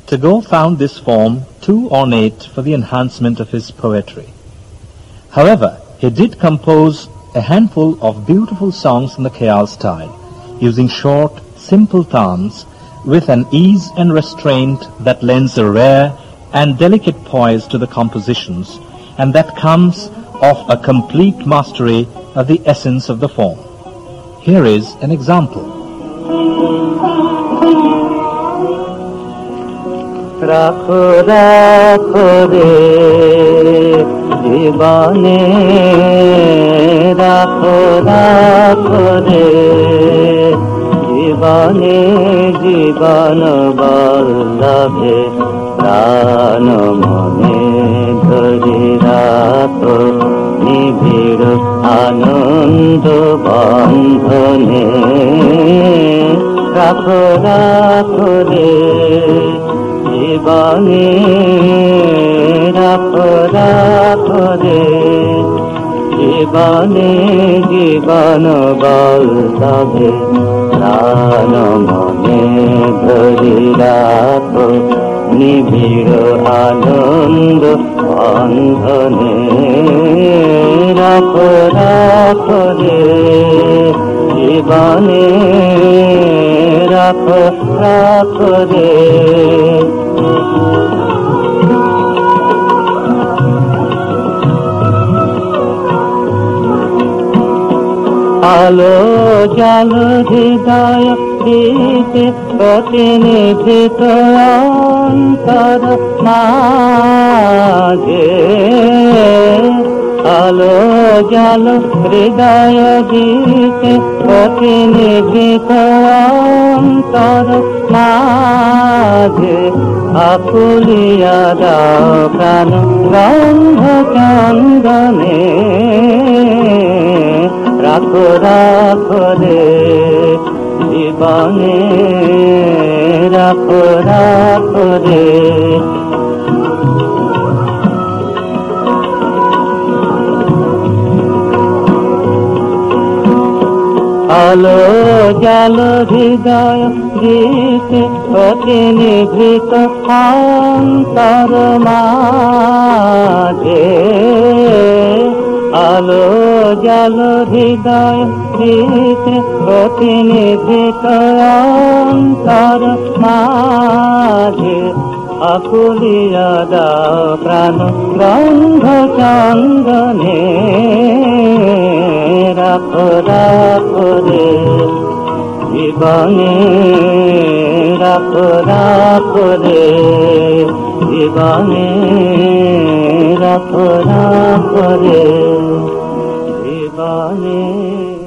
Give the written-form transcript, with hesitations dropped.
Tagore found this form too ornate for the enhancement of his poetry. However, he did compose a handful of beautiful songs in the Khayal style, using short, simple thans with an ease and restraint that lends a rare and delicate poise to the compositions, and that comes of a complete mastery of the essence of the form. Here is an example. রাখো রাখো রে জীবনে রাখো রাখো রে জীবনে জীবন বল্লভে প্রাণ মনে ধরে রাখো নিবিড় আনন্দ বন্ধনে রাখো রাখো রে জীবনে রাখো রাখো রে জীবনে জীবন বল্লভে প্রাণ মনে ধরে রাখো নিবিড় আনন্দ বন্ধনে রাখো রাখো রে জীবনে রাখো রাখো রে আলো জালো হৃদয় দিতে প্রতিনিধিত অন্তর মাঝে আলো জালো হৃদয় দিতে প্রতিনিধিত অন্তর মাঝে আকুলিয়া দাও প্রাণ গন্ধ চন্দনে রাখো রাখো রে জীবনে রাখো রাখো রে আলো জালো হৃদয় দিতে প্রতিনিধিত অন্তর মাঝে আলো জালো হৃদয় দিতে প্রতিনিধিত অন্তর মাঝে আকুলিয়া দাও প্রাণ গন্ধ চন্দনে রাখো রাখো রে জীবনে রাখো রাখো রে জীবনে রাখো রাখো রে জীবনে